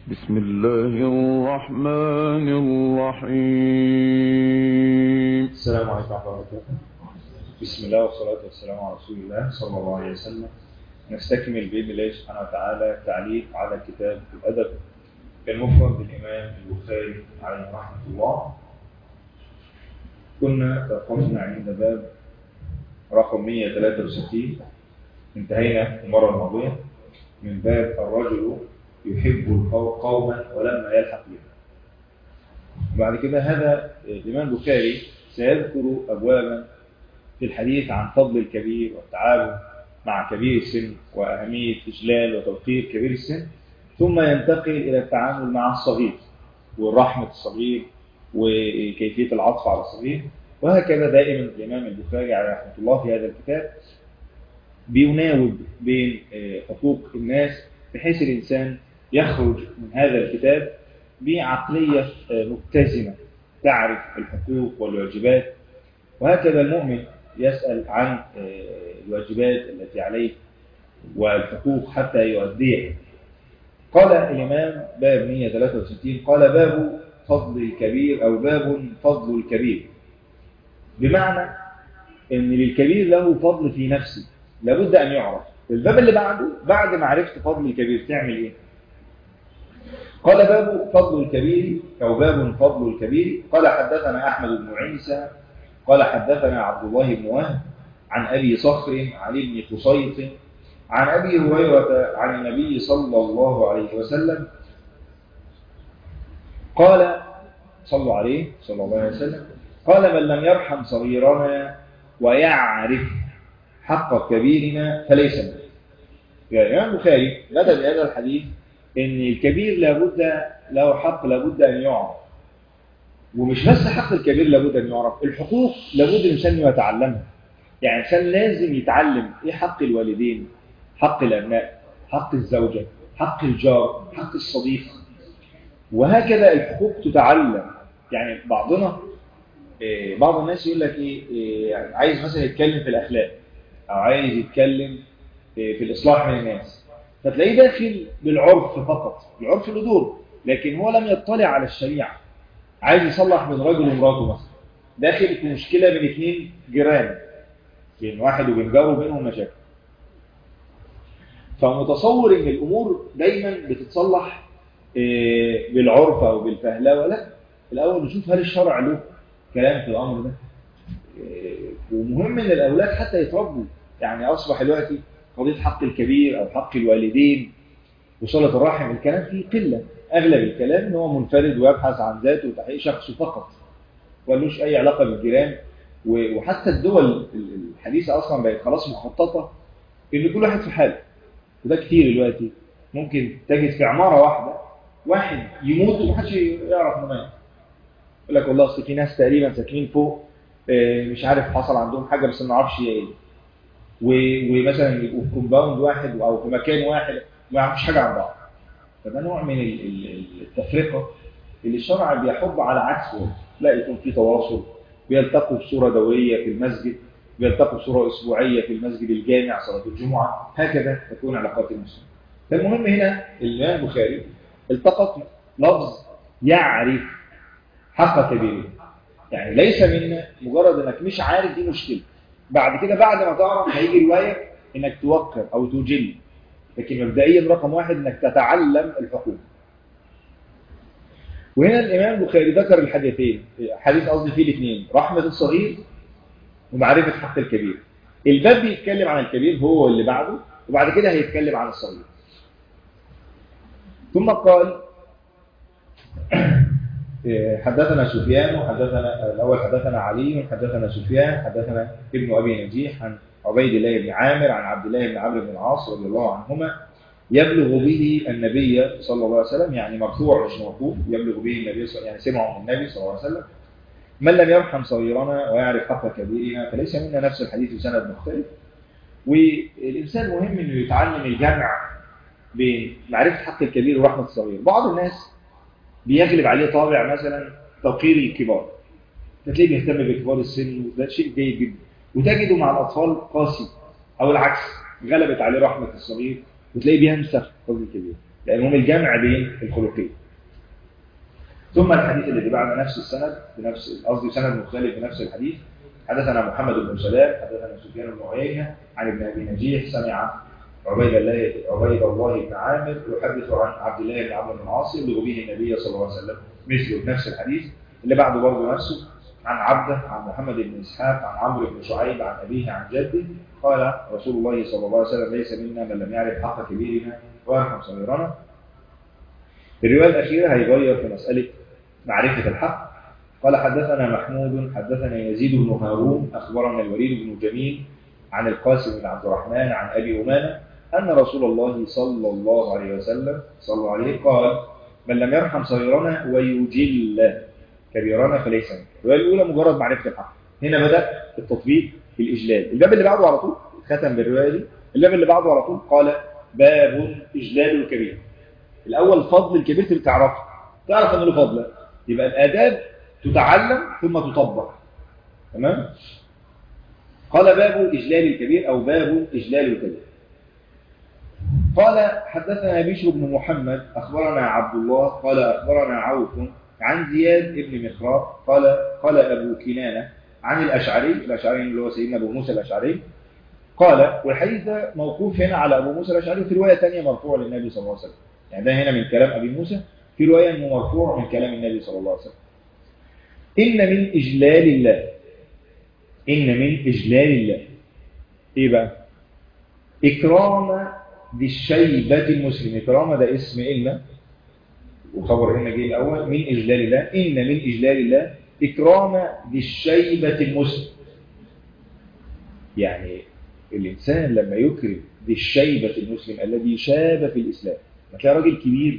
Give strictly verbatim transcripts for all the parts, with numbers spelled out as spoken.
بسم الله الرحمن الرحيم. السلام عليكم ورحمة الله وبركاته. بسم الله والصلاة والسلام على رسول الله صلى الله عليه وسلم. نستكمل بإذن الله سبحانه وتعالى التعليق على كتاب الأدب المفرد للإمام البخاري عليه رحمة الله. كنا توقفنا عند باب رقم مئة وثلاثة وستين، انتهينا المرة الماضية من باب الرجل يحب قوما ولما يلحق بهم. وبعد كده هذا الإمام البخاري سيذكر أبوابا في الحديث عن فضل الكبير والتعاون مع كبير السن وأهمية إجلال وتوقير كبير السن، ثم ينتقل إلى التعامل مع الصغير والرحمة الصغير وكيفية العطف على الصغير. وهكذا دائما الإمام البخاري عليه رحمة الله في هذا الكتاب بيناوب بين حقوق الناس بحيث الإنسان يخرج من هذا الكتاب بعقلية متزنة تعرف الحقوق والواجبات. وهكذا المؤمن يسأل عن الواجبات التي عليه والحقوق حتى يؤديها. قال الإمام باب مئة وثلاثة وستين قال باب فضل الكبير أو باب فضل الكبير، بمعنى أن للكبير له فضل في نفسه لابد أن يعرف. الباب اللي بعده بعد ما عرفت فضل الكبير تعمل إيه؟ قال باب فضل الكبير أو باب فضل الكبير. قال حدثنا أحمد بن عيسى قال حدثنا عبد الله بن وهب عن أبي صخر عن ابن قصيط عن أبي هريرة عن النبي صلى الله عليه وسلم قال صلوا عليه صلى الله عليه وسلم قال من لم يرحم صغيرنا ويعرف حق كبيرنا فليس منه. يعني الإمام البخاري بدأ بهذا الحديث إن الكبير لابد له حق لابد أن يعرف، ومش بس حق الكبير لابد أن يعرف، الحقوق لابد الإنسان يتعلمها. يعني الإنسان لازم يتعلم إيه حق الوالدين، حق الأبناء، حق الزوجة، حق الجار، حق الصديق، وهكذا الحقوق تتعلم. يعني بعضنا إيه بعض الناس يقول لك إيه, إيه يعني عايز مثلا يتكلم في الأخلاق أو عايز يتكلم إيه في الإصلاح من الناس، فتلاقيه داخل بالعرف فقط، العرف له دور، لكن هو لم يطلع على الشريعة. عايز يصلح بين رجل ومراته مثلا، داخل في مشكلة بين اثنين جيران، بين واحد وبين جاره بينهم مشاكل، فمتصور ان الامور دايما بتتصلح بالعرف او بالفهلوه. لا، الاول نشوف هل الشرع له كلام في الامر ده. ومهم ان الاولاد حتى يتربوا. يعني اصبح دلوقتي قضيه حق الكبير او حق الوالدين وصلة الرحم الكلام فيه قله، اغلب الكلام ان هو منفرد ويبحث عن ذاته وتحقيق شخصه فقط، ولوش اي علاقه بالجيران. وحتى الدول الحديثه اصلا بقت خلاص مخططه ان كل واحد في حاله، وده كتير دلوقتي. ممكن تجد في عماره واحده واحد يموت ومحدش يعرف انه مات، يقول لك والله اصل في ناس تقريبا ساكنين فوق مش عارف حصل عندهم حاجه بس ما نعرفش ايه، ومثلا يبقوا في كومباوند واحد او في مكان واحد ما يعرفوش حاجه عن بعض. فده نوع من التفرقه اللي الشرع بيحب على عكسه. لا، يكون في تواصل، بيلتقوا بصوره دوريه في المسجد، بيلتقوا بصوره اسبوعيه في المسجد الجامع صلاه الجمعه، هكذا تكون علاقات المسلمين. فالمهم هنا الإمام البخاري التقط لفظ يعرف حق كبيره. يعني ليس من مجرد انك مش عارف دي مشكله، بعد كده بعد ما تعرف هيجي روايه انك توقر او تجل، لكن مبدئيا رقم واحد انك تتعلم الحقوق. وهنا الإمام البخاري ذكر الحديثين، حديث قصدي فيه الاثنين، رحمة الصغير ومعرفة حق الكبير. الباب بيتكلم عن الكبير هو اللي بعده، وبعد كده هيتكلم عن الصغير. ثم قال حدثنا سفيان وحدثنا الأول حدثنا علي حدثنا سفيان حدثنا ابن أبي نجيح عن عبيد الله بن عامر عن عبد الله بن عمرو بن العاص رضي الله عنهما يبلغ به النبي صلى الله عليه وسلم، يعني مرفوع مش موقوف، يبلغ به النبي صلى يعني سمعه من النبي صلى الله عليه وسلم من لم يرحم صغيرنا ويعرف حق كبيرنا فليس منا. نفس الحديث بسند مختلف. والإنسان مهم إنه يتعلم الجمع بين معرفة حق الكبير ورحمة الصغير. بعض الناس بيغلب عليه طابع مثلا توقير الكبار، فتلاقيه بيهتم بكبار السن، وده شيء جيد جدا، وتجده مع الأطفال قاسي، أو العكس غلبت عليه رحمة الصغير وتلاقيه بينسخ فضل الكبير. لأنهم الجمع بين الخلقين. ثم الحديث الذي بعد نفس السند بنفس قصدي سند مختلف بنفس الحديث. حدثنا محمد بن سلام حدثنا سفيان بن عيينة عن ابن أبي نجيح سمع عبيد الله عبيد الله بن عامر يحدث عن عبد الله بن عمرو بن العاص يبلغ به النبي صلى الله عليه وسلم مثله بنفس الحديث. اللي بعده برضه نفسه عن عبده عن محمد بن إسحاق عن عمرو بن شعيب عن أبيه عن جده قال رسول الله صلى الله عليه وسلم ليس منا من لم يعرف حق كبيرنا ويرحم صغيرنا. الرواية الأخيرة هيغير في مسألة معرفة الحق. قال حدثنا محمود حدثنا يزيد بن هارون أخبرنا الوليد بن جميل عن القاسم بن عبد الرحمن عن أبي أمامة أن رسول الله صلى الله عليه وسلم صلى الله عليه قال من لم يرحم صغيرنا ويجل كبيرنا فليس منه. الرواية الأولى مجرد معرفة الحق، هنا بدأ التطبيق في الإجلال. الباب اللي بعده على طول ختم بالرواية دي. الباب اللي بعده على طول قال باب إجلال الكبير. الأول فضل الكبير اللي تعرفه تعرف أنه له فضل، يبقى الآداب تتعلم ثم تطبق. تمام؟ قال باب إجلال الكبير أو باب إجلال الكبير. قال حدثنا بشر بن محمد أخبرنا عبد الله قال أخبرنا عوف عن زياد بن مخراق قال قال أبو كنانة عن الأشعري الأشعري اللي هو سيدنا أبو موسى الأشعري قال، والحديث ده موقوف هنا على أبو موسى الأشعري وفي رواية ثانية مرفوع للنبي صلى الله عليه وسلم. يعني ده هنا من كلام أبي موسى، في رواية أنه مرفوع من كلام النبي صلى الله عليه وسلم. إن من إجلال الله إن من إجلال الله إيه بقى؟ إكرام ذي الشيبة المسلم. إكرام ده اسم إن وخبر إن جه الأول من إجلال الله. إن من إجلال الله إكرام ذي الشيبة المسلم. يعني الإنسان لما يكرم ذي الشيبة المسلم الذي شاب في الإسلام، هتلاقي راجل كبير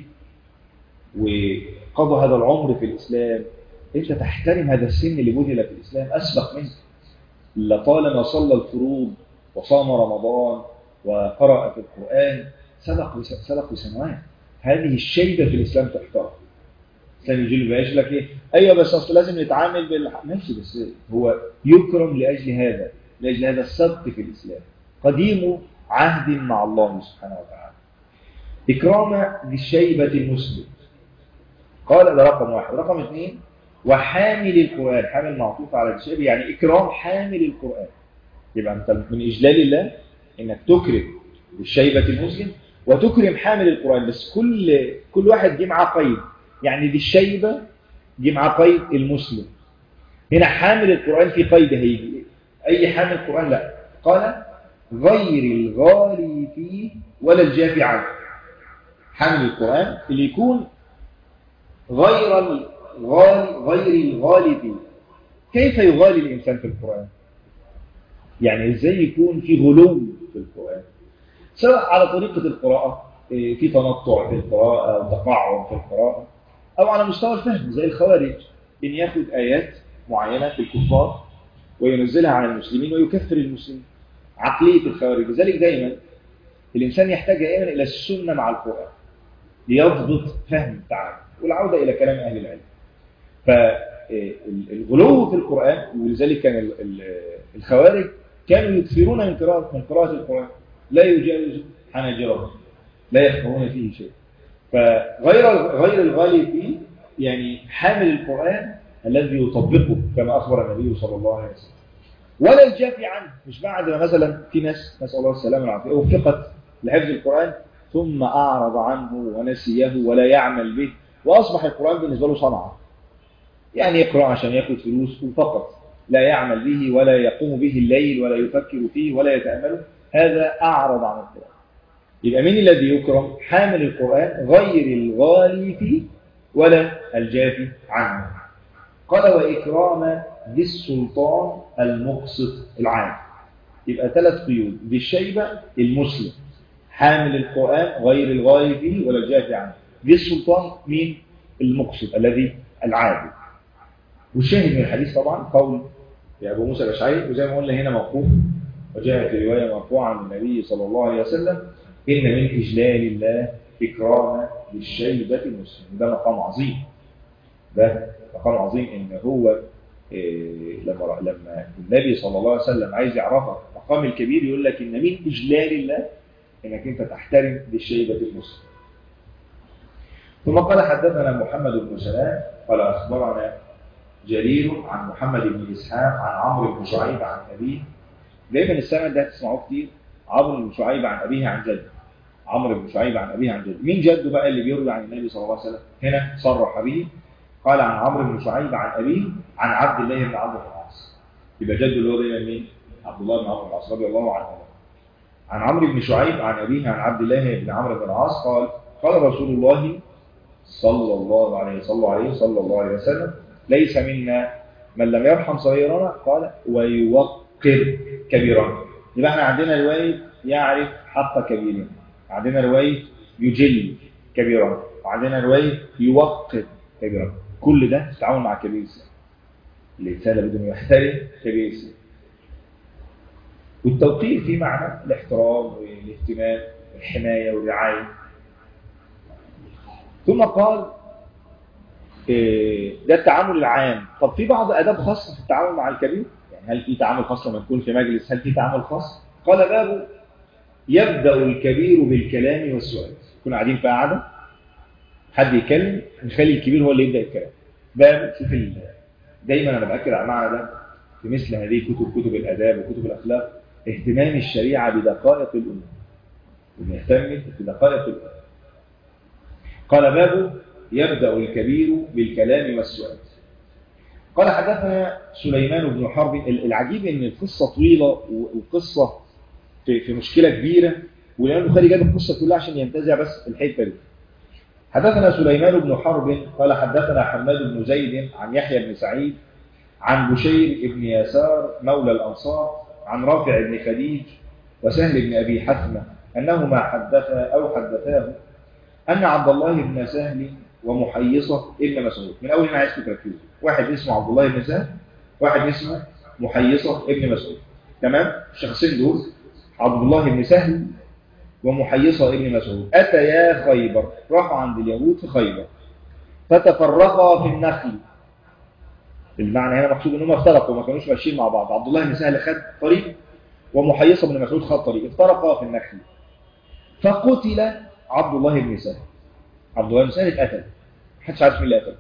وقضى هذا العمر في الإسلام، أنت تحترم هذا السن اللي بذل في الإسلام أسبق منك، لطالما صلى الفروض وصام رمضان وقرأ في القرآن سبق سبق بسنوات. هذه الشيبة في الإسلام تحترم. الإسلام يجي له يقول لك إيه؟ أيوة بس أصل لازم نتعامل بالح... ماشي، بس هو يكرم لأجل هذا لأجل هذا السبق في الإسلام. قديم عهد مع الله سبحانه وتعالى. إكرام ذي الشيبة المسلم. قال ده رقم واحد. رقم اثنين وحامل القرآن. حامل معطوف على الشيبة يعني إكرام حامل القرآن. يبقى أنت من إجلال الله إنك تكرم الشيبة المسلم وتكرم حامل القرآن، بس كل كل واحد جه معاه قيد. يعني دي الشيبة جه معاه قيد المسلم. هنا حامل القرآن في قيد هيجي أي حامل القرآن لا. قال غير الغالي فيه ولا الجافي عنه. حامل القرآن اللي يكون غير الغالي غير الغالي فيه. كيف يغالي الإنسان في القرآن؟ يعني إزاي يكون في غلو في القرآن؟ سواء على طريقة القراءة في تنطع في القراءة أو تقعر في القراءة، أو على مستوى الفهم زي الخوارج إن يأخذ آيات معينة في الكفار وينزلها على المسلمين ويكفر المسلمين. عقلية الخوارج. لذلك دائما الإنسان يحتاج دائما إلى السنة مع القرآن ليضبط فهم تعالى والعودة إلى كلام أهل العلم. فالغلو في القرآن، ولذلك كان الخوارج كانوا يكثرون من قراءة من قراءة القرآن لا يجاوز حناجرهم لا يفقهون فيه شيء. فغير غير الغالي فيه يعني حامل القرآن الذي يطبقه كما أخبر النبي صلى الله عليه وسلم. ولا الجافي عنه. مش بعد ما مثلا في ناس نسأل الله السلامة والعافية وفقت لحفظ القرآن ثم أعرض عنه ونسيه ولا يعمل به وأصبح القرآن بالنسبة له صنعة، يعني يقرأ عشان يأخذ فلوس فقط، لا يعمل به ولا يقوم به الليل ولا يفكر فيه ولا يتأمله. هذا أعرض عن القرآن. يبقى مين الذي يكرم؟ حامل القرآن غير الغالي فيه ولا الجافي عنه. قال وإكرام ذي السلطان المقسط العام. يبقى ثلاث قيود: ذي الشيبة المسلم، حامل القرآن غير الغالي فيه ولا الجافي عنه. ذي السلطان مين؟ المقسط الذي العادل. والشاهد من الحديث طبعا قول يا أبو موسى الأشعري، وزي ما قلنا هنا موقوف وجاء في رواية مرفوعة عن النبي صلى الله عليه وسلم: إن من إجلال الله إكرام للشيبة المسلم. ده مقام عظيم، ده مقام عظيم. إن هو إيه لما لما النبي صلى الله عليه وسلم عايز يعرفك مقام الكبير يقول لك إن من إجلال الله إنك أنت تحترم للشيبة المسلم. ثم قال حدثنا محمد بن سلام قال أخبرنا جرير عن محمد بن إسحاق عن عمرو بن شعيب عن أبيه. دايما السند ده تسمعوه كتير، عمرو بن شعيب عن أبيه عن جده، عمرو بن شعيب عن أبيه عن جده. مين جده بقى اللي بيروي عن النبي صلى الله عليه وسلم؟ هنا صرح به، قال عن عمرو بن شعيب عن أبيه عن عبد الله بن عمرو بن العاص. يبقى جده اللي هو دايما مين؟ عبد الله بن عمرو بن العاص رضي الله عنه. عن عمرو بن شعيب عن أبيه عن عبد الله بن عمرو بن العاص قال قال رسول الله صلى الله عليه صلى عليه صلى الله عليه وسلم: ليس منا من لم يرحم صغيرنا قال ويوقر كبيرنا. يبقى احنا عندنا روايه يعرف حق كبيرنا، عندنا روايه يجل كبيرنا، وعندنا روايه يوقر كبيرنا. كل ده تعاون مع كبير السن. الانسان بدون يحترم كبير السن. والتوقير فيه معنى الاحترام والاهتمام والحمايه والرعايه. ثم قال ده التعامل العام. طب في بعض آداب خاصة في التعامل مع الكبير؟ يعني هل في تعامل خاص لما نكون في مجلس؟ هل في تعامل خاص؟ قال باب يبدأ الكبير بالكلام والسؤال. يكون قاعدين في قعدة حد يتكلم، نخلي الكبير هو اللي يبدأ الكلام. باب شوف دايما أنا بأكد على المعنى ده في مثل هذه الكتب، كتب الآداب وكتب الأخلاق، اهتمام الشريعة بدقائق الأمور. ونهتم بدقائق الأمور. قال باب يبدأ الكبير بالكلام والسؤال. قال حدثنا سليمان بن حرب. العجيب ان القصة طويلة وقصة في, في مشكلة كبيرة، والإمام البخاري جاب القصة كلها عشان ينتزع بس الحتة دي. حدثنا سليمان بن حرب قال حدثنا حماد بن زيد عن يحيى بن سعيد عن بشير بن يسار مولى الأنصار عن رافع بن خديج وسهل بن أبي حثمة أنهما حدثا أو حدثاه أن عبد الله بن سهل ومحيصة ابن مسعود. من أول ما عايزكم تركزوا، واحد اسمه عبد الله بن سهل، واحد اسمه محيصة ابن مسعود. تمام؟ الشخصين دول عبد الله بن سهل ومحيصة ابن مسعود أتيا خيبر، راحوا عند اليهود في خيبر، فتفرقا في النخل. المعنى هنا مقصود انهم افترقوا، ما كانوش ماشيين مع بعض. عبد الله بن سهل خد طريق ومحيصة بن مسعود خد طريق، افترقا في النخل. فقتل عبد الله بن سهل. عبد الله بن سهل اتقتل، محدش عارف مين اللي قتله.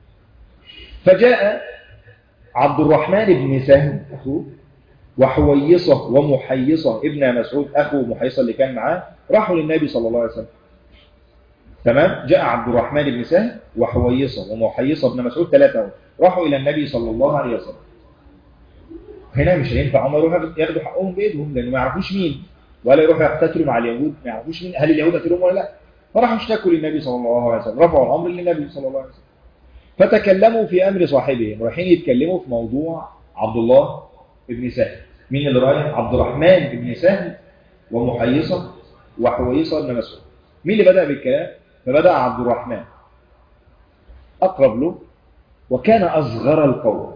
فجاء عبد الرحمن بن سهل اخوه وحويصة ومحيصة ابن مسعود اخو محيصة اللي كان معاه، راحوا للنبي صلى الله عليه وسلم. تمام؟ جاء عبد الرحمن بن سهل وحويصة ومحيصة ابن مسعود، ثلاثة راحوا الى النبي صلى الله عليه وسلم. هنا مش هينفع هم يروحوا ياخدوا حقهم بايدهم، لان ما يعرفوش مين، ولا يروحوا يقتتلوا مع اليهود، ما يعرفوش مين، هل اليهود قتلوهم ولا لا. فراحوا اشتكوا للنبي صلى الله عليه وسلم، رفعوا الامر للنبي صلى الله عليه وسلم. فتكلموا في امر صاحبهم، رايحين يتكلموا في موضوع عبد الله بن سهل. مين اللي رايح؟ عبد الرحمن بن سهل ومحيصة وحويصة بن مسعود. مين اللي بدأ بالكلام؟ فبدأ عبد الرحمن أقرب له وكان أصغر القوم.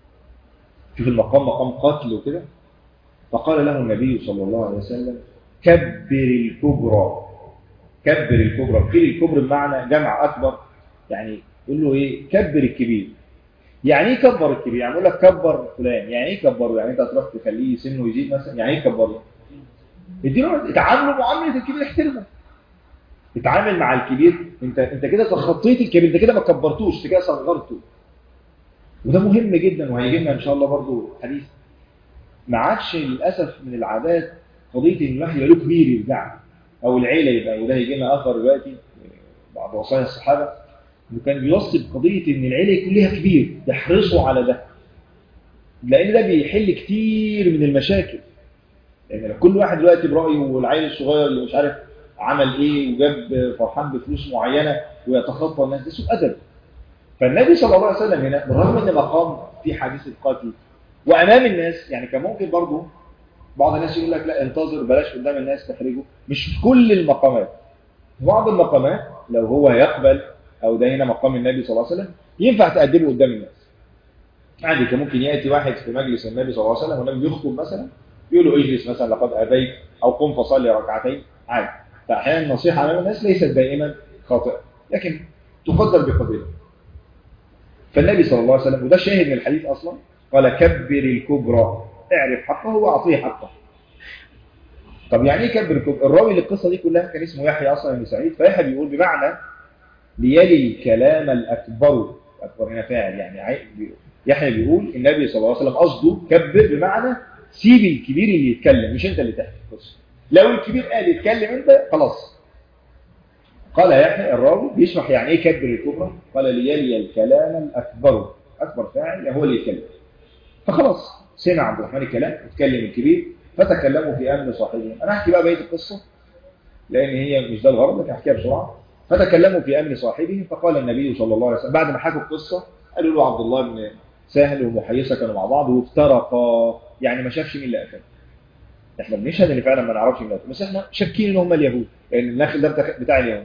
في المقام مقام قتل وكده. فقال له النبي صلى الله عليه وسلم: كبر الكبرى. كبر الكبرى. قيل الكبر بمعنى جمع أكبر، يعني يقول له إيه؟ كبر الكبير. يعني إيه كبر الكبير؟ يعني يقول لك كبر فلان. يعني إيه كبره؟ يعني أنت تروح تخليه سنه يزيد مثلا. يعني إيه كبره؟ اديله، اتعاملوا معاملة الكبير، احترمه. اتعامل مع الكبير. انت انت كده تخطيت الكبير، انت كده ما كبرتوش، انت كده صغرته. وده مهم جدا، وهيجي لنا ان شاء الله برضو حديث. ما عادش للاسف من العادات قضيه ان الواحد يبقى له كبير يرجع، او العيله يبقى. وده هيجي لنا اخر دلوقتي بعد وصايا الصحابه، انه كان بيوصي بقضيه ان العيله يكون ليها كبير، يحرصوا على ده، لان ده بيحل كتير من المشاكل. يعني كل واحد دلوقتي برايه، والعيل الصغير اللي مش عارف عمل ايه وجاب فرحان بفلوس معينه ويتخطى الناس، ده سوء ادب. فالنبي صلى الله عليه وسلم هنا بالرغم ان مقام في حديث القتل وامام الناس، يعني كان ممكن برضه بعض الناس يقول لك لا انتظر بلاش قدام الناس تحرجه. مش في كل المقامات، في بعض المقامات لو هو يقبل، او ده هنا مقام النبي صلى الله عليه وسلم، ينفع تقدمه قدام الناس. عادي. كان ممكن ياتي واحد في مجلس النبي صلى الله عليه وسلم والنبي يخطب مثلا، يقول له اجلس مثلا لقد ابيت، او قم فصلي ركعتين، عادي. فاحيانا النصيحه امام الناس ليست دائما خاطئه، لكن تقدر بقدرها. فالنبي صلى الله عليه وسلم، وده شاهد من الحديث اصلا، قال كبر الكبرى، اعرف حقه واعطيه حقه. طب يعني ايه كبر الكبرى؟ الراوي للقصه دي كلها كان اسمه يحيى اصلا بن سعيد. فيحيى بيقول بمعنى ليلي الكلام الأكبر. أكبر هنا فاعل، يعني يحيى بيقول النبي صلى الله عليه وسلم قصده كبر بمعنى سيب الكبير اللي يتكلم، مش أنت اللي تحكي القصة. لو الكبير قال يتكلم أنت خلاص. قال يحيى الراوي بيشرح يعني إيه كبر الكبرى، قال ليلي الكلام الأكبر، أكبر فاعل هو اللي يتكلم. فخلاص سمع عبد الرحمن الكلام، اتكلم الكبير، فتكلموا في أمن صاحبهم. أنا أحكي بقى بقية القصة لأن هي مش ده الغرض، لكن أحكيها بسرعة. فتكلموا في أمن صاحبهم، فقال النبي صلى الله عليه وسلم بعد ما حكوا القصة، قالوا له عبد الله بن سهل ومحيصة كانوا مع بعض وافترقا، يعني ما شافش مين اللي قتل. احنا بنشهد ان فعلا ما نعرفش مين اللي قتل، بس احنا شاكين ان هم اليهود، لأن النخل ده بتاع اليهود.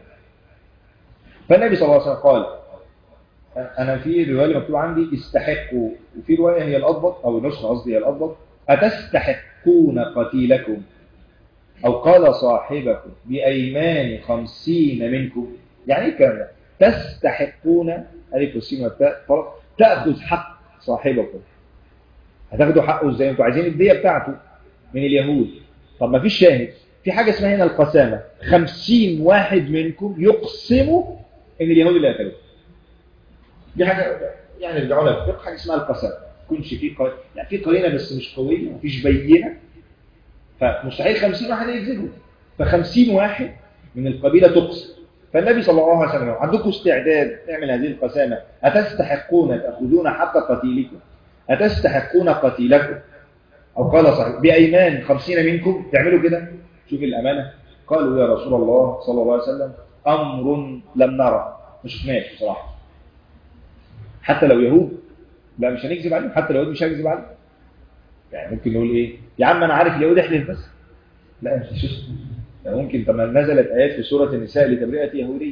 فالنبي صلى الله عليه وسلم قال أنا في رواية مكتوب عندي استحقوا، وفي رواية هي الأضبط أو النسخة قصدي هي الأضبط، أتستحقون قتيلكم، أو قال صاحبكم بأيمان خمسين منكم. يعني إيه الكلام ده؟ تستحقون ألف والسين والتاء فرق، تأخذ حق صاحبكم. هتاخدوا حقه إزاي؟ أنتوا عايزين الدية بتاعته من اليهود. طب ما فيش شاهد، في حاجة اسمها هنا القسامة، خمسين واحد منكم يقسموا إن اليهود اللي قتلوه. دي حاجة يعني رجعوا لها في حاجة اسمها القسامة، يكونش في قرينة، يعني في قرينة بس مش قوية، مفيش بينة، فمستحيل خمسين واحد يكذبوا. فخمسين واحد من القبيلة تقسم. فالنبي صلى الله عليه وسلم عندكم استعداد نعمل هذه القسامة؟ أتستحقون تأخذون حق قتيلكم، أتستحقون قتيلكم، أو قال صحيح بأيمان خمسين منكم تعملوا كده؟ شوف الأمانة. قالوا يا رسول الله صلى الله عليه وسلم أمر لم نرى، ما شفناش بصراحة. حتى لو يهود لا مش هنكذب عليهم، حتى لو يهود مش هنكذب عليهم. يعني ممكن نقول ايه يا عم انا عارف اليهود احلف بس، لا مش شو يعني ممكن. طب نزلت ايات في سوره النساء لتبرئه يهودي،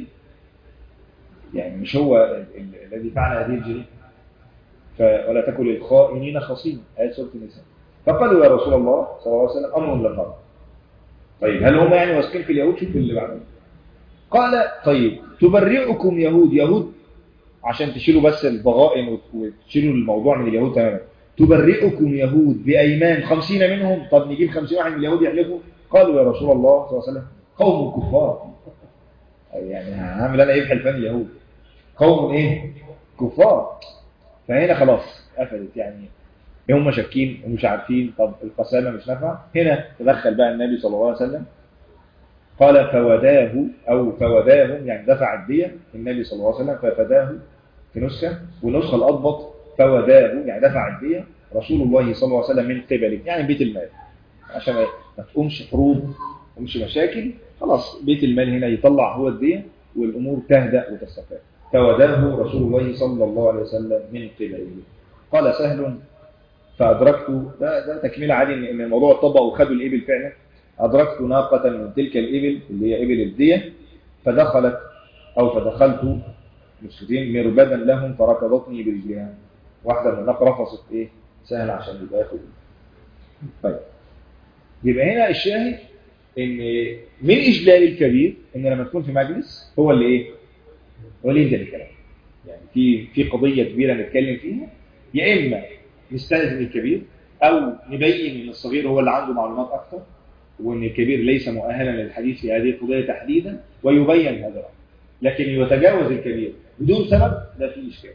يعني مش هو الذي فعل هذه الجريمه. ولا تكن للخائنين خصيما، ايات سوره النساء. فقالوا يا رسول الله صلى الله عليه وسلم امر لم نرى. طيب هل هم يعني واثقين في اليهود؟ شوف اللي بعده. قال طيب تبرئكم يهود، يهود عشان تشيلوا بس الضغائن وتشيلوا الموضوع من اليهود تماما. تبرئكم يهود بأيمان خمسين منهم، طب نجيب خمسين واحد من اليهود يحلفوا؟ قالوا يا رسول الله صلى الله عليه وسلم قوم كفار. يعني هعمل انا ايه بحلفان اليهود؟ قوم ايه؟ كفار. فهنا خلاص قفلت، يعني هم شاكين ومش عارفين، طب القسامة مش نافعة. هنا تدخل بقى النبي صلى الله عليه وسلم قال فوداه أو فوداهم، يعني دفع الدية النبي صلى الله عليه وسلم، ففداه في نسخة، ونسخة الأضبط فوداه يعني دفع الدية رسول الله صلى الله عليه وسلم من قبله، يعني بيت المال، عشان ما تقومش حروب ما تقومش مشاكل. خلاص بيت المال هنا يطلع هو الدية والأمور تهدأ وتستقر. فوداه رسول الله صلى الله عليه وسلم من قبله. قال سهل فأدركت، ده, ده تكميل عادي إن الموضوع اتطبق وخدوا الإبل فعلا. أدركت ناقة من تلك الإبل اللي هي إبل الدية، فدخلت أو فدخلت مسكتين مربدا لهم فركضتني برجلها. واحدة من الناقة رفصت إيه؟ سهل عشان يبقى ياخد. طيب يبقى هنا الشاهد إن من إجلال الكبير إن لما تكون في مجلس هو اللي إيه؟ هو اللي ينزل الكلام. يعني في في قضية كبيرة نتكلم فيها، يا إما نستأذن الكبير أو نبين إن الصغير هو اللي عنده معلومات أكثر، وأن الكبير ليس مؤهلا للحديث في هذه القضية تحديدا، ويبين هذا الأمر. لكن يتجاوز الكبير بدون سبب ده فيه إشكال.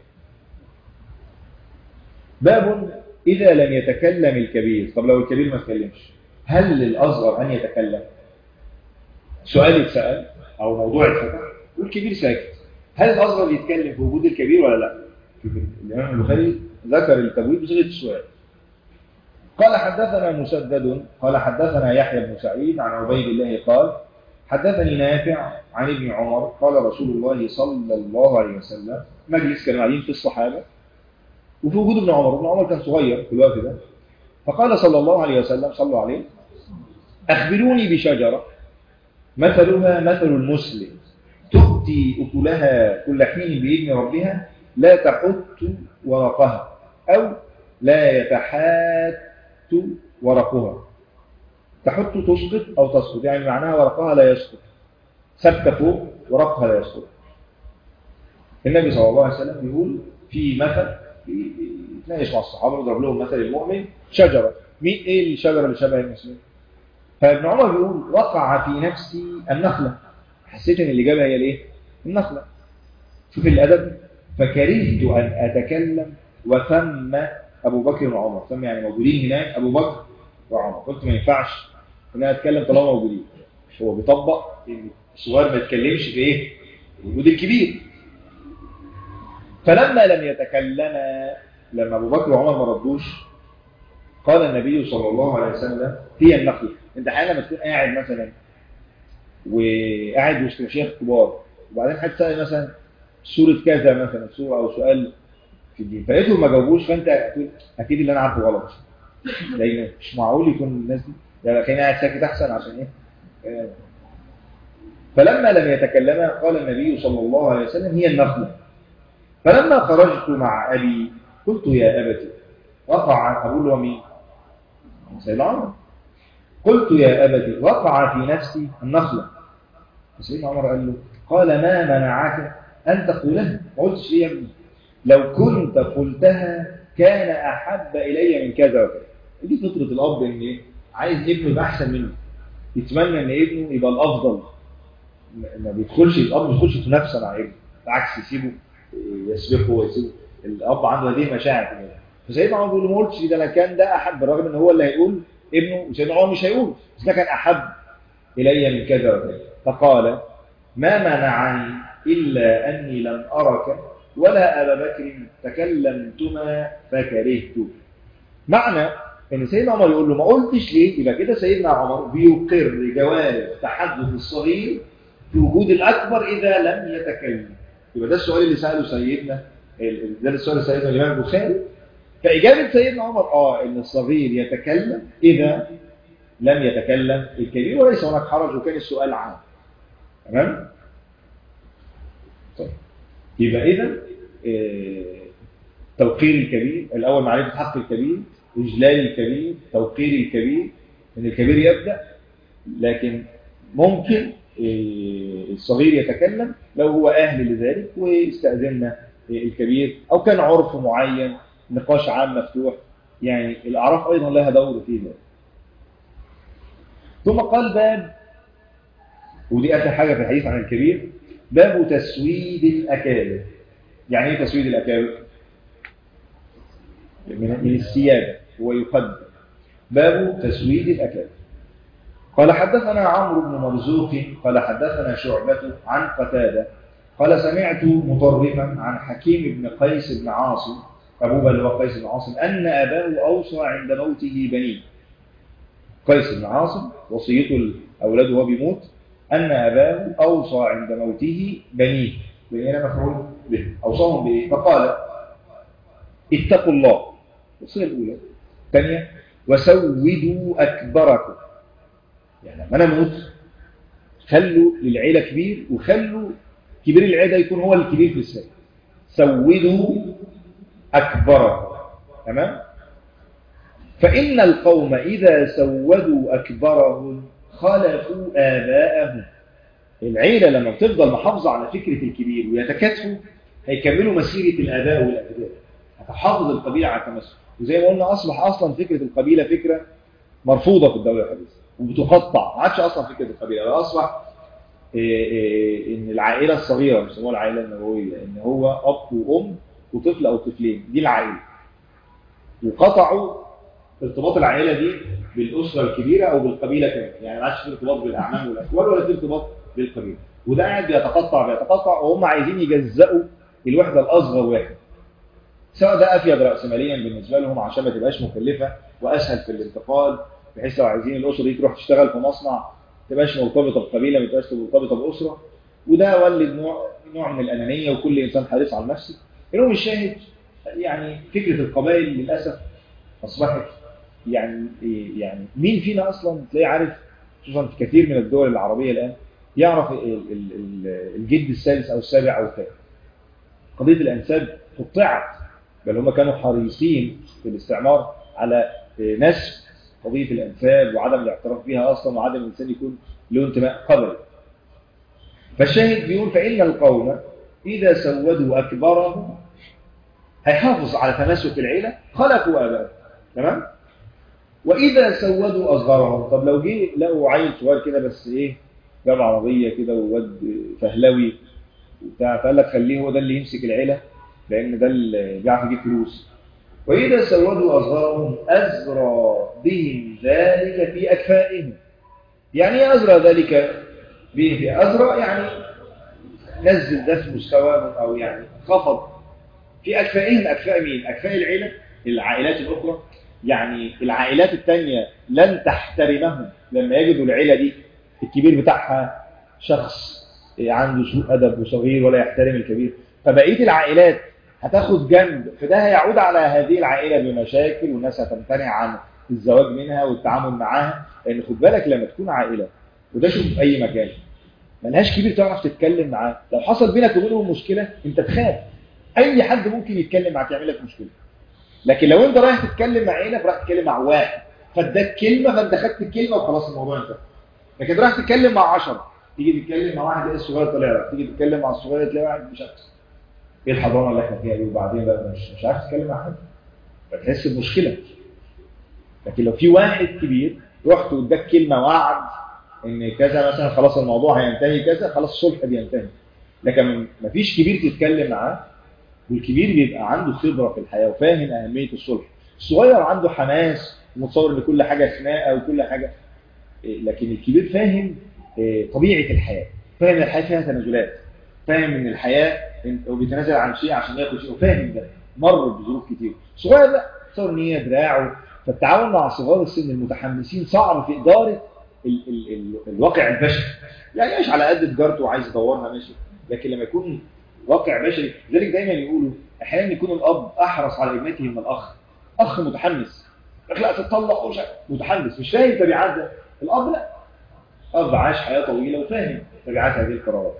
باب إذا لم يتكلم الكبير. طب لو الكبير ما تكلمش هل للأصغر أن يتكلم؟ سؤال يتسأل أو موضوع يتفتح والكبير ساكت، هل الأصغر يتكلم في وجود الكبير ولا لا؟ الإمام البخاري ذكر التبويب بصيغة السؤال. قال حدثنا مسدد قال حدثنا يحيى بن سعيد عن عبيد الله قال حدثني نافع عن ابن عمر قال رسول الله صلى الله عليه وسلم، مجلس كانوا قاعدين في الصحابة وفي وجود ابن عمر، ابن عمر كان صغير في الوقت ده، فقال صلى الله عليه وسلم صلوا عليه أخبروني بشجرة مثلها مثل المسلم تؤتي أكلها كل حين بإذن ربها لا تحت ورقها أو لا يتحات ورقها. تحت تسقط أو تسقط، يعني معناها ورقها لا يسقط، ثابتة فوق ورقها لا يسقط. النبي صلى الله عليه وسلم يقول في مثل يتناقش مع الصحابة ويضرب لهم مثل المؤمن شجرة. مين ايه الشجرة اللي شبه المسلم؟ فابن عمر بيقول وقع في نفسي النخلة، حسيت ان اللي جابها هي الايه؟ النخلة. شوف الأدب. فكرهت أن أتكلم وثم أبو بكر وعمر، ثم يعني موجودين هناك أبو بكر وعمر، قلت ما ينفعش إن أنا أتكلم طالما موجودين. هو بيطبق إن الصغير ما يتكلمش في إيه؟ وجود الكبير. فلما لم يتكلم، لما أبو بكر وعمر ما ردوش، قال النبي صلى الله عليه وسلم هي النخلة. أنت حالا لما تكون قاعد مثلا وقاعد وسط مشايخ كبار، وبعدين حد سأل مثلا سورة كذا مثلا، سورة أو سؤال في الدين، فلقيتهم ما جاوبوش، فأنت هتقول أكيد اللي أنا عارفه غلط، لأن مش معقول يكون الناس دي، يعني خليني قاعد ساكت أحسن عشان إيه. فلما لم يتكلم قال النبي صلى الله عليه وسلم هي النخلة. فلما خرجت مع أبي قلت يا أبتي، وقع أقول له مين؟ سيدنا عمر. قلت يا أبتي وقع في نفسي النخلة. سيدنا عمر قال له قال ما منعك أن تقولها؟ ما قلتش ليه يا ابني؟ لو كنت قلتها كان أحب إلي من كذا وكذا. دي فطرة الأب، إن إيه؟ عايز ابنه يبقى أحسن منه، يتمنى إن ابنه يبقى الأفضل، ما بيدخلش الأب ما بيدخلش في نفسه مع ابنه، بالعكس يسيبه يسبقه ويسيبه. الأب عنده هذه مشاعر كده. فسيدنا عمر بيقول له ما قلتش ده، أنا كان ده أحب، بالرغم إن هو اللي هيقول ابنه، وسيدنا عمر مش هيقول، بس ده كان أحب إلي من كذا وكذا. فقال ما منعني إلا أني لم أرك ولا أبا بكر تكلمتما فكرهت. معنى ان سيدنا عمر يقول له ما قلتش ليه، يبقى كده سيدنا عمر بيقر جواز تحدث الصغير في وجود الاكبر اذا لم يتكلم. يبقى ده السؤال اللي ساله سيدنا، ده السؤال اللي سيدنا الامام البخاري. فاجابه سيدنا عمر اه ان الصغير يتكلم اذا لم يتكلم الكبير، وليس هناك حرج، وكان السؤال عام. تمام؟ طيب يبقى اذا إيه توقير الكبير الاول، معرفه حق الكبير، إجلال الكبير، توقير الكبير، إن الكبير يبدأ، لكن ممكن الصغير يتكلم لو هو أهل لذلك ويستأذننا الكبير، أو كان عرف معين، نقاش عام مفتوح، يعني الأعراف أيضا لها دور في ذلك. ثم قال باب، ودي آخر حاجة في الحديث عن الكبير، باب تسويد الأكابر. يعني إيه تسويد الأكابر؟ من السيادة هو يقدم. باب تسويد الأكابر. قال حدثنا عمرو بن مرزوق قال حدثنا شعبة عن قتادة قال سمعت مطرفا عن حكيم بن قيس بن عاصم، أبو بل وقيس بن عاصم، أن أباه أوصى عند موته بنيه. قيس بن عاصم وصيته أولاده وهو بيموت أن أباه أوصى عند موته بنيه، بنينا مفعول به، أوصاهم بإيه؟ فقال اتقوا الله، الوصية الأولى. الثانية وسودوا أكبركم، يعني لما أنا أموت خلوا للعيلة كبير، وخلوا كبير العيلة يكون هو الكبير في السن. سودوا أكبركم. تمام؟ فإن القوم إذا سودوا أكبرهم خلفوا آباءهم. العيلة لما بتفضل محافظة على فكرة الكبير ويتكاتفوا، هيكملوا مسيرة الآباء والأجداد، هتحافظ القبيلة على التمسك. وزي ما قلنا أصبح أصلا فكرة القبيلة فكرة مرفوضة في الدولة الحديثة وبتقطع، ما عادش أصلا فكرة القبيلة، أصبح إيه إيه إن العائلة الصغيرة، مش هو العائلة النبوية، إن هو أب وأم وطفل أو طفلين، دي العائلة. وقطعوا ارتباط العائلة دي بالأسرة الكبيرة أو بالقبيلة كمان، يعني ما عادش في ارتباط بالأعمام والأخوال ولا في ارتباط بالقبيلة، وده قاعد بيتقطع بيتقطع وهم عايزين يجزأوا الوحدة الأصغر واحد، سواء ده أفيد رأسماليا بالنسبة لهم عشان ما تبقاش مكلفة وأسهل في الانتقال، بحيث لو عايزين الأسرة دي تروح تشتغل في مصنع ما تبقاش مرتبطة بقبيلة، ما تبقاش مرتبطة بأسرة، وده ولد نوع نوع من الأنانية، وكل إنسان حريص على نفسه. المهم الشاهد يعني فكرة القبائل للأسف أصبحت يعني يعني مين فينا أصلا تلاقيه عارف، خصوصا في كثير من الدول العربية الآن، يعرف الجد السادس أو السابع أو الثامن. قضية الأنساب قطعت، بل هم كانوا حريصين في الاستعمار على نسف قضية الأنساب وعدم الاعتراف بها أصلا، وعدم الإنسان يكون له انتماء قبلي. فالشاهد بيقول فإن القوم إذا سودوا أكبرهم، هيحافظ على تماسك العيلة، خلقوا آباءهم. تمام؟ وإذا سودوا أصغرهم، طب لو جه لقوا عيل صغير كده بس إيه، جاب عربية كده وواد فهلوي وبتاع، فقال لك خليه هو ده اللي يمسك العيلة لأن ده اللي بيعرف يجيب فلوس. وإذا سودوا أصغرهم أزرى بهم ذلك في أكفائهم. يعني ايه أزرى ذلك بهم في أزرى؟ يعني نزل ده في مستوى أو يعني خفض في أكفائهم. أكفاء مين؟ أكفاء العيلة، العائلات الأخرى. يعني العائلات التانية لن تحترمهم لما يجدوا العيلة دي الكبير بتاعها شخص عنده سوء أدب وصغير ولا يحترم الكبير، فبقية العائلات هتاخد جنب، فده هيعود على هذه العائلة بمشاكل، والناس هتمتنع عن الزواج منها والتعامل معاها. لأن خد بالك لما تكون عائلة، وده شوف في أي مكان، ملهاش كبير تعرف تتكلم معاه، لو حصل بينك وبينهم مشكلة انت تخاف، أي حد ممكن يتكلم معاك يعمل لك مشكلة. لكن لو انت رايح تتكلم مع عيلة رايح تتكلم مع واحد فاداك كلمة فانت خدت الكلمة وخلاص الموضوع انتهى. لكن رايح تتكلم مع عشرة، تيجي تتكلم مع واحد الصغير طلع لك، تيجي تتكلم مع الصغير تلاقي واحد مش عارف ايه الحضانة اللي احنا فيها دي، وبعدين بقى مش مش عارف تتكلم مع حد فتحس بمشكلة. لكن لو في واحد كبير رحت واداك كلمة وعد ان كذا مثلا خلاص الموضوع هينتهي كذا، خلاص الصلح بينتهي. لكن مفيش كبير تتكلم معاه، والكبير بيبقى عنده خبرة في الحياة وفاهم أهمية الصلح. الصغير عنده حماس ومتصور ان كل حاجة خناقة وكل حاجة، لكن الكبير فاهم طبيعة الحياة، فاهم ان الحياة فيها تنازلات، فاهم ان الحياة وبيتنازل عن شيء عشان ياخد شيء، وفاهم ده مر بظروف كتير. الصغير لا، تصور ان هي دراعه. فالتعاون مع صغار السن المتحمسين صعب في إدارة ال ال ال الواقع البشري. يعني ايش على قد تجارته وعايز يدورها ماشي، لكن لما يكون واقع بشري، لذلك دايما يقولوا احيانا يكون الاب احرص على ابنته من الاخ. اخ متحمس لا تطلق وش متحمس مش فاهم تبعات ده، الاب لا، اب عاش حياه طويله وفاهم تبعات هذه القرارات.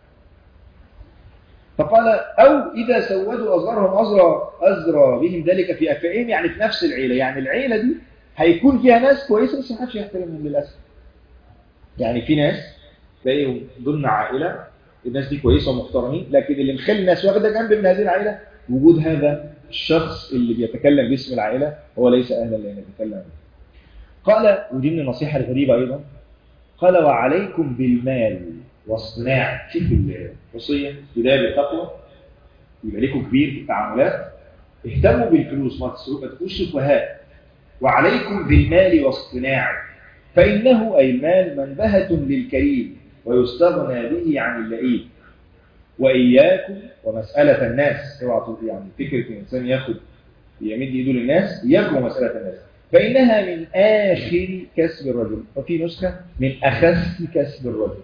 فقال او اذا سودوا اصغرهم ازرى ازرى بهم ذلك في اكفائهم، يعني في نفس العيله. يعني العيله دي هيكون فيها ناس كويسه بس ما حدش يحترمهم للاسف. يعني في ناس تلاقيهم ضمن عائله الناس دي كويسه ومحترمين، لكن اللي مخلي الناس واخده جنب من هذه العائله وجود هذا الشخص اللي بيتكلم باسم العائله هو ليس اهلا لان يتكلم به. قال، ودي من النصيحه الغريبه ايضا، قال وعليكم بالمال واصطناع. شوف الوصيه بدايه بالتقوى، يبقى لكم كبير في التعاملات، اهتموا بالفلوس ما تكونوش سفهاء. وعليكم بالمال واصطناع فانه اي المال منبهه للكريم ويستغنى به عن اللئيم. وإياكم ومسألة الناس، اوعى يعني فكرة الإنسان ياخد يمد يده للناس، إياكم ومسألة الناس فإنها من آخر كسب الرجل، وفي نسخة من أخس كسب الرجل.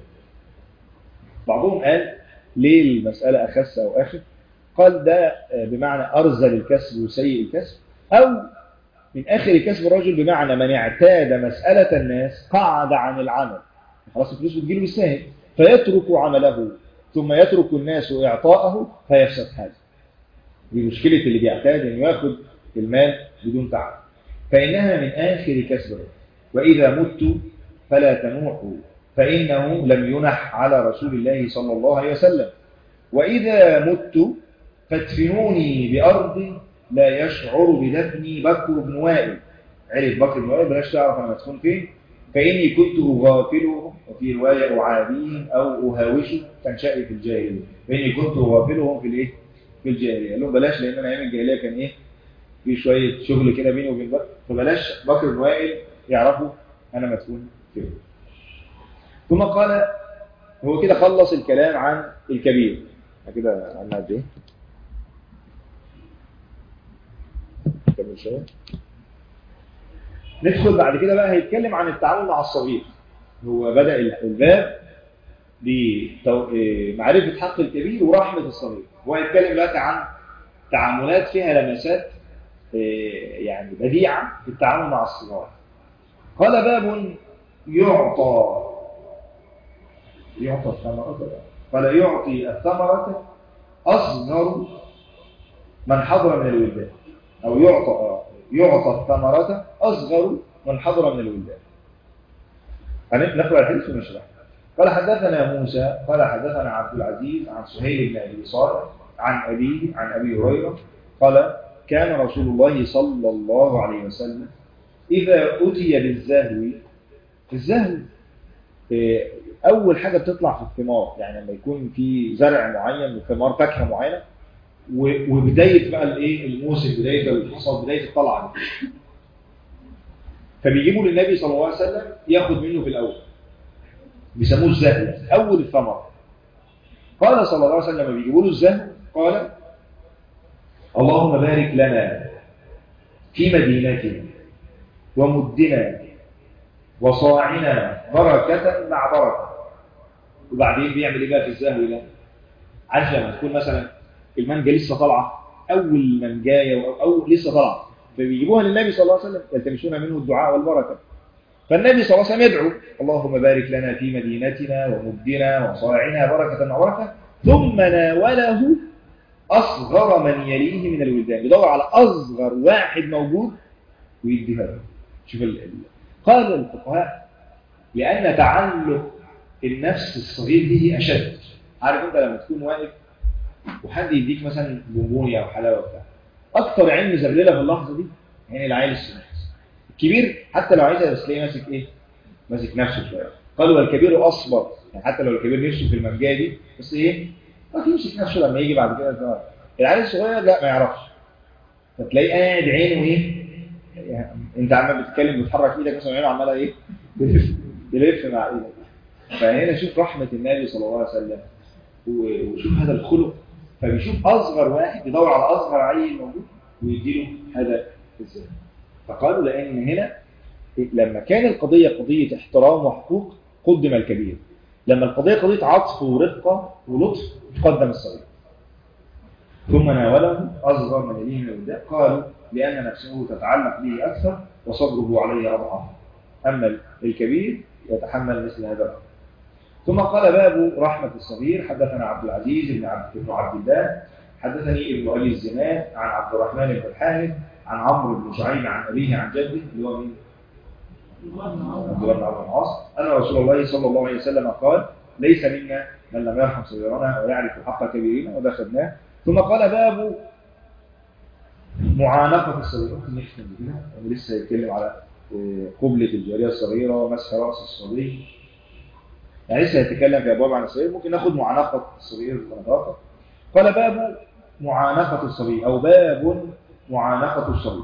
بعضهم قال ليه المسألة أخس أو آخر؟ قال ده بمعنى أرذل الكسب وسيء الكسب، أو من آخر كسب الرجل بمعنى من اعتاد مسألة الناس قعد عن العمل، خلاص الفلوس بتجيله بالسهل فيترك عمله ثم يترك الناس إعطاءه فيفسد حاله. دي مشكلة اللي بيعتاد أن يأخذ المال بدون تعب. فإنها من آخر كسب الرجل. وإذا مت فلا تنوحوا فإنه لم ينح على رسول الله صلى الله عليه وسلم. وإذا مت فادفنوني بأرض لا يشعر بدفني بكر بن وائل. عرف بكر بن وائل بلاش تعرف أنا مدفون فين. فإني كنت أغافلهم، وفي رواية أعاديهم أو أهاوشهم تنشأي في الجاهلية. فإني كنت أغافلهم في الإيه؟ في الجاهلية. قال لهم بلاش، لأن أنا أيام الجاهلية كان إيه؟ في شوية شغل كده بيني وبين بكر، فبلاش بكر بن وائل يعرفوا أنا مدفون فين. ثم قال، هو كده خلص الكلام عن الكبير. كده عنا قد إيه؟ كمل شوية. ندخل بعد كده بقى هيتكلم عن التعامل مع الصغير. هو بدأ الباب بمعرفة حق الكبير ورحمة الصغير، هو هيتكلم دلوقتي عن تعاملات فيها لمسات يعني بديعة في التعامل مع الصغار. قال باب يعطى يعطى الثمرة قال يعطي الثمرة أصغر من حضر من الولدان، أو يعطى يعطى الثمرة أصغر من حضر من الولدان. نقرأ الحديث ونشرح. قال حدثنا موسى قال حدثنا عبد العزيز عن سهيل بن أبي صالح عن أبيه عن أبي هريرة قال كان رسول الله صلى الله عليه وسلم إذا أتي بالزهو، الزهو اول حاجه بتطلع في الثمار، يعني لما يكون في زرع معين وثمار فاكهه معينه وبدايه بقى الايه الموسم، بدايه الحصاد، بدايه الطلعه، فبيجيبوا للنبي صلى الله عليه وسلم ياخد منه في الاول، بيسموه الزهو، اول الثمر. قال صلى الله عليه وسلم لما بيجيبوا له الزهو قال: اللهم بارك لنا في مدينتنا ومدنا وصاعنا بركة مع بركة. وبعدين بيعمل ايه بقى في الزهو ده؟ عارف لما تكون مثلا المانجا لسه طالعه، اول منجايه او, أو لسه طالعه، فبيجيبوها للنبي صلى الله عليه وسلم يلتمسون منه الدعاء والبركه. فالنبي صلى الله عليه وسلم يدعو: اللهم بارك لنا في مدينتنا ومدنا وصاعنا بركة مع بركة، ثم ناوله اصغر من يليه من الولدان، بيدور على اصغر واحد موجود ويديها له. شوف ال... قال الفقهاء: لان تعلق النفس الصغير به اشد. عارف انت لما تكون واقف وحد يديك مثلا بونبوني او حلاوه بتاع، اكتر عين مزبلله في اللحظه دي يعني العيل الصغير. الكبير حتى لو عايزها بس تلاقيه ماسك ايه؟ ماسك نفسه شويه. قالوا والكبير اصبر، يعني حتى لو الكبير نفسه في المنجاه دي بس ايه؟ ما يمسك نفسه لما يجي بعد كده الزواج. العيل الصغير لا ما يعرفش، فتلاقيه قاعد عينه ايه؟ يعني انت عمال بتتكلم بتحرك ايدك مثلا عينه عماله ايه؟ تلف تلف مع ايدك. فهنا شوف رحمه النبي صلى الله عليه وسلم وشوف هذا الخلق، فبيشوف اصغر واحد يدور على اصغر عيل موجود ويديله هذا الزمان. فقالوا لان هنا لما كان القضيه قضيه احترام وحقوق قدم الكبير، لما القضيه قضيه عطف ورقه ولطف قدم الصغير. ثم ناوله اصغر من يليه من الوداء، قالوا لان نفسه تتعلق به اكثر وصبره عليه اضعف، اما الكبير يتحمل مثل هذا الامر. ثم قال: باب رحمة الصغير. حدثنا عبد العزيز بن عبد بن عبد الله حدثني ابن أبي الزناد عن عبد الرحمن بن الحارث عن عمرو بن شعيب عن أبيه عن جده اللي هو مين؟ عبد الله بن عمرو بن العاص أن رسول الله صلى الله عليه وسلم قال: ليس منا من لم يرحم صغيرنا ويعرف حق كبيرنا، وده خدناه. ثم قال: باب معانقة الصغير. ممكن نختم بكده، أنا لسه يتكلم على قبلة الجارية الصغيرة ومسح رأس الصبي، يعني لسه هيتكلم في أبواب عن الصغير، ممكن ناخد معانقة الصغير ونتوقف. قال: باب معانقة الصغير أو باب معانقة الصغير.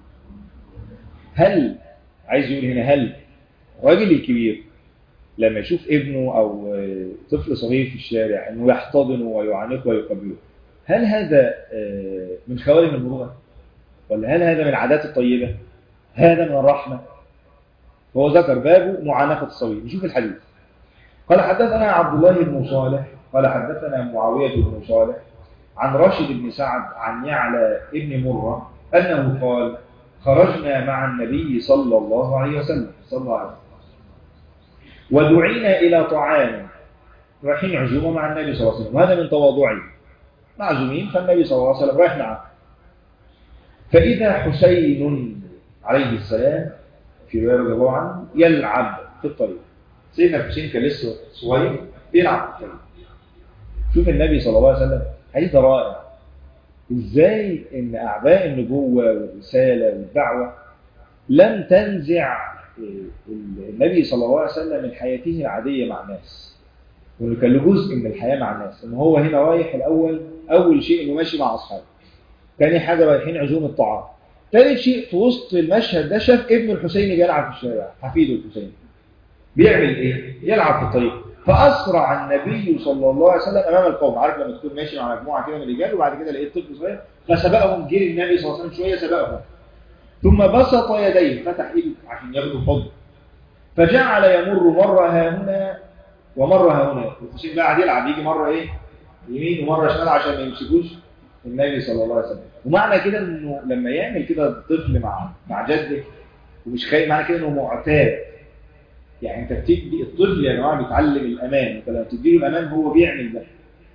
هل عايز يقول هنا هل الراجل الكبير لما يشوف ابنه أو طفل صغير في الشارع أنه يحتضنه ويعانقه ويقبله، هل هذا من خوارم المروءة؟ ولا هل هذا من العادات الطيبة؟ هذا من الرحمة؟ هو ذكر باب معانقة الصغير. نشوف الحديث. قال: حدثنا عبد الله بن صالح قال حدثنا معاوية بن صالح عن راشد بن سعد عن يعلى ابن مرة أنه قال: خرجنا مع النبي صلى الله عليه وسلم صلى الله عليه وسلم ودعينا إلى طعام، رايحين عزومة مع النبي صلى الله عليه وسلم، وهذا من تواضعه، معزومين فالنبي صلى الله عليه وسلم رايح معه. فإذا حسين عليه السلام في رواية رضي الله عنه يلعب في الطريق. سيدنا الحسين كان لسه صغير بيلعب في الطريق. شوف النبي صلى الله عليه وسلم حديث رائع، ازاي ان اعباء النبوه والرساله والدعوه لم تنزع النبي صلى الله عليه وسلم من حياته العاديه مع الناس، وانه كان له جزء من الحياه مع الناس. ان هو هنا رايح الاول، اول شيء انه ماشي مع اصحابه، ثاني حاجه رايحين عزومه طعام، ثالث شيء في وسط المشهد ده شاف ابن الحسين بيلعب في الشارع، حفيده الحسين بيعمل ايه؟ يلعب في الطريق. فأسرع النبي صلى الله عليه وسلم أمام القوم. عارف لما تكون ماشي مع مجموعة كده من الرجال وبعد كده لقيت طفل صغير فسبقهم، جري النبي صلى الله عليه وسلم شوية سبقهم، ثم بسط يديه، فتح ايده عشان ياخدوا حضن، فجعل يمر مرة ها هنا ومرة ها هنا. الحسين بقى قاعد يلعب، يجي مرة ايه؟ يمين ومرة شمال عشان ما يمسكوش النبي صلى الله عليه وسلم. ومعنى كده انه لما يعمل كده الطفل مع مع جده ومش خايف، معنى كده انه معتاد. يعني انت بتدي الطفل يا جماعه بيتعلم الامان، انت لما تدي له الامان هو بيعمل ده.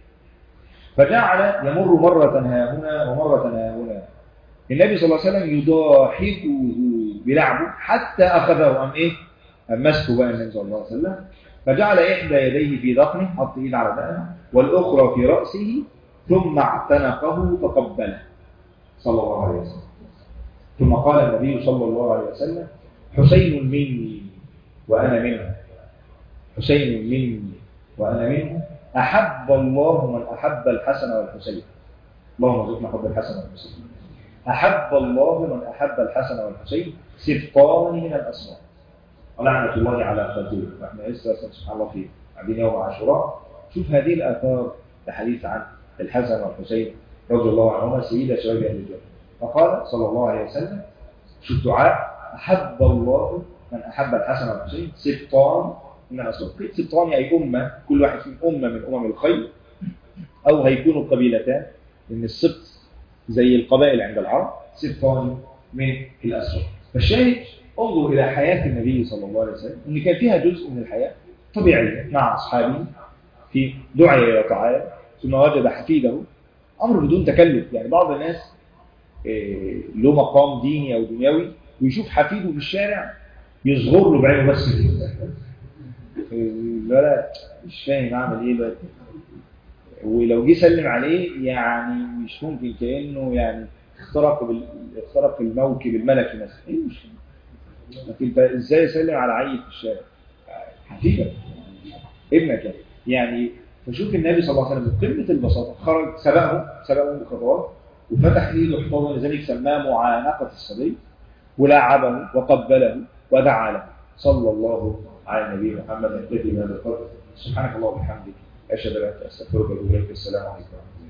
فجعل يمر مره ها هنا ومره ها هنا. النبي صلى الله عليه وسلم يضاحكه بلعبه حتى اخذه ام ايه؟ ام مسكه بقى النبي صلى الله عليه وسلم، فجعل احدى يديه في ذقنه، حط ايد على ذقنه، والاخرى في راسه، ثم اعتنقه فقبله صلى الله عليه وسلم. ثم قال النبي صلى الله عليه وسلم: حسين مني وأنا منه. حسين مني وأنا منه أحب الله من أحب الحسن والحسين. اللهم ارزقنا حب الحسن والحسين. أحب الله من أحب الحسن والحسين سبطان من الأسرار ولعنة الله على قاتله. واحنا لسه سبحان الله فيه قاعدين يوم عاشوراء. شوف هذه الآثار الحديث عن الحسن والحسين رضي الله عنهما سيدة شباب أهل الجنة. فقال صلى الله عليه وسلم شوف دعاء أحب الله من أحب الحسن والحسين سبطان من الأسرار. سبطان يعني أمة، كل واحد فيهم أمة من أمم الخير، أو هيكونوا قبيلتان، لأن السبط زي القبائل عند العرب، سبطان من الأسرار. فالشاهد انظر إلى حياة النبي صلى الله عليه وسلم إن كان فيها جزء من الحياة طبيعية مع أصحابه، في دعاء إلى تعالى ثم وجد حفيده، أمر بدون تكلف. يعني بعض الناس إيه له مقام ديني أو دنيوي ويشوف حفيده في الشارع يصغر له بعينه بس لا لا مش فاهم أعمل إيه بقى، ولو جه سلم عليه يعني مش ممكن، كأنه يعني اخترق بال... اخترق الموكب الملكي مثلا. ايه مش لكن انت ازاي يسلم على عيل في الشارع؟ حقيقه ابنك يعني. يعني فشوف النبي صلى الله عليه وسلم بقمه البساطه خرج سبقه سبقه بخطوات وفتح ايده احتضن، لذلك سماه معانقه الصبي، ولعبه وقبله ودعا له صلى الله على النبي محمد. نكتفي بهذا القدر. سبحانك اللهم وبحمدك اشهد ان لا اله الا انت استغفرك واتوب اليك. السلام عليكم.